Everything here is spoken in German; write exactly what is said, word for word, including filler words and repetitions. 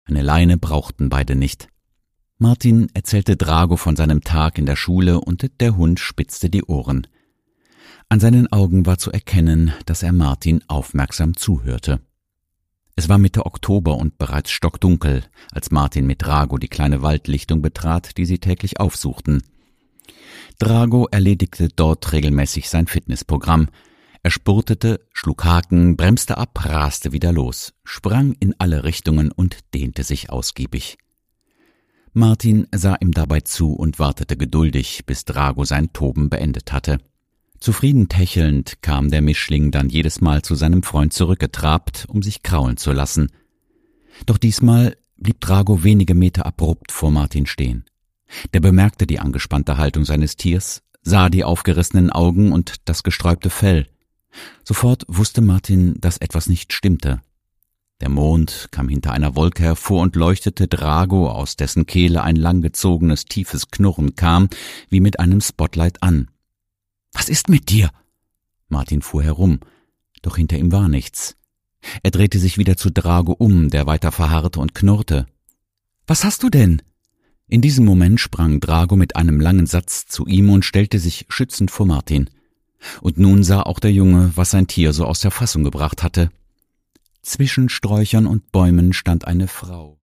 Eine Leine brauchten beide nicht. Martin erzählte Drago von seinem Tag in der Schule und der Hund spitzte die Ohren. An seinen Augen war zu erkennen, dass er Martin aufmerksam zuhörte. Es war Mitte Oktober und bereits stockdunkel, als Martin mit Drago die kleine Waldlichtung betrat, die sie täglich aufsuchten. Drago erledigte dort regelmäßig sein Fitnessprogramm. Er spurtete, schlug Haken, bremste ab, raste wieder los, sprang in alle Richtungen und dehnte sich ausgiebig. Martin sah ihm dabei zu und wartete geduldig, bis Drago sein Toben beendet hatte. Zufrieden tächelnd kam der Mischling dann jedes Mal zu seinem Freund zurückgetrabt, um sich kraulen zu lassen. Doch diesmal blieb Drago wenige Meter abrupt vor Martin stehen. Der bemerkte die angespannte Haltung seines Tiers, sah die aufgerissenen Augen und das gesträubte Fell. Sofort wusste Martin, dass etwas nicht stimmte. Der Mond kam hinter einer Wolke hervor und leuchtete Drago, aus dessen Kehle ein langgezogenes, tiefes Knurren kam, wie mit einem Spotlight an. »Was ist mit dir?« Martin fuhr herum, doch hinter ihm war nichts. Er drehte sich wieder zu Drago um, der weiter verharrte und knurrte. »Was hast du denn?« In diesem Moment sprang Drago mit einem langen Satz zu ihm und stellte sich schützend vor Martin. Und nun sah auch der Junge, was sein Tier so aus der Fassung gebracht hatte. Zwischen Sträuchern und Bäumen stand eine Frau.